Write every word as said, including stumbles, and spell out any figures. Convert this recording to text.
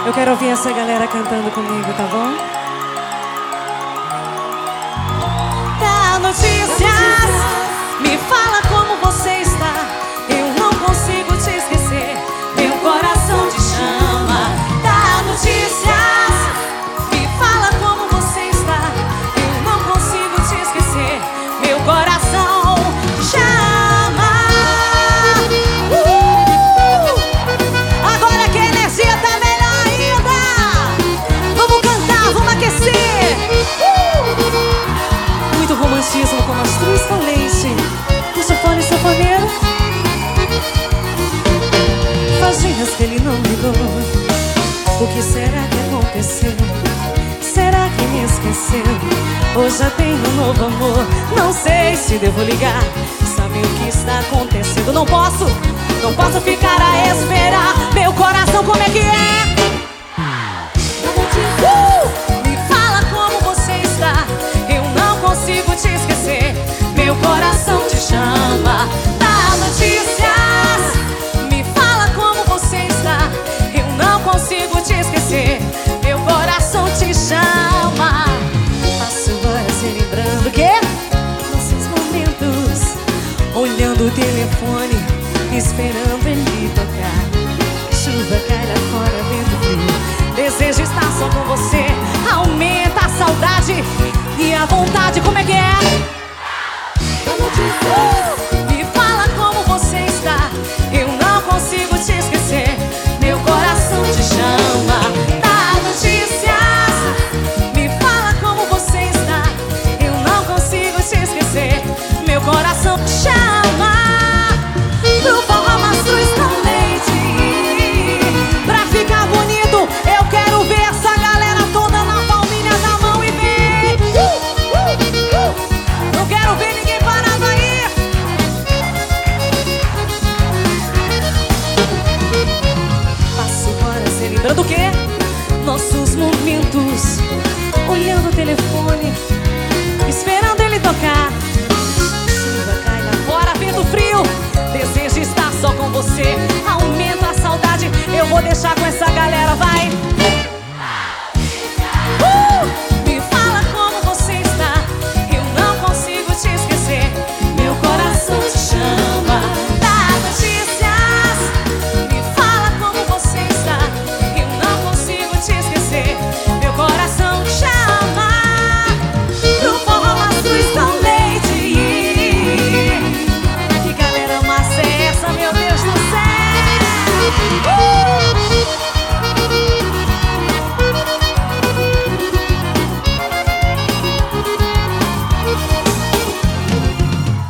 Eu quero ouvir essa galera cantando comigo, tá bom? Dá notícias, me fala como você está. Eu não consigo te esquecer, meu coração te chama. Dá notícias, me fala como você está. Eu não consigo te esquecer, meu coração chama. uh! Agora que a energia tá melhor ainda, vamos cantar, vamos aquecer. uh! Muito romantismo com Mastruz com leite, o chafone sanfoneiro. Faz dias que ele não ligou. O que será que aconteceu? Será que me esqueceu? Ou já tem um novo amor? Não sei se devo ligar, saber o que está acontecendo. Não posso, não posso ficar a esperar. Meu coração, como é que é? Uh! Me fala como você está. Eu não consigo te esquecer, meu coração te chama. Dá notícias, me fala como você está. Eu não consigo te esquecer, meu coração te chama. Passo horas se lembrando que nossos momentos, olhando o telefone, esperando ele tocar. Chuva cai lá fora, vento frio, desejo estar só com você. Aumenta a saudade e a vontade, como é que é? Uh! Me fala como você está. Eu não consigo te esquecer, meu coração te chama. Dá notícias, me fala como você está. Eu não consigo te esquecer, meu coração te chama. Pro forró Mastruz com leite, pra ficar bonito, eu quero ver essa galera toda na palminha da mão e vem. uh, uh, uh. Não quero ver ninguém parado aí. Passo horas se lembrando o quê? Nossos momentos, olhando o telefone, esperando ele tocar. Chuva cai lá fora, vento frio, desejo estar só com você.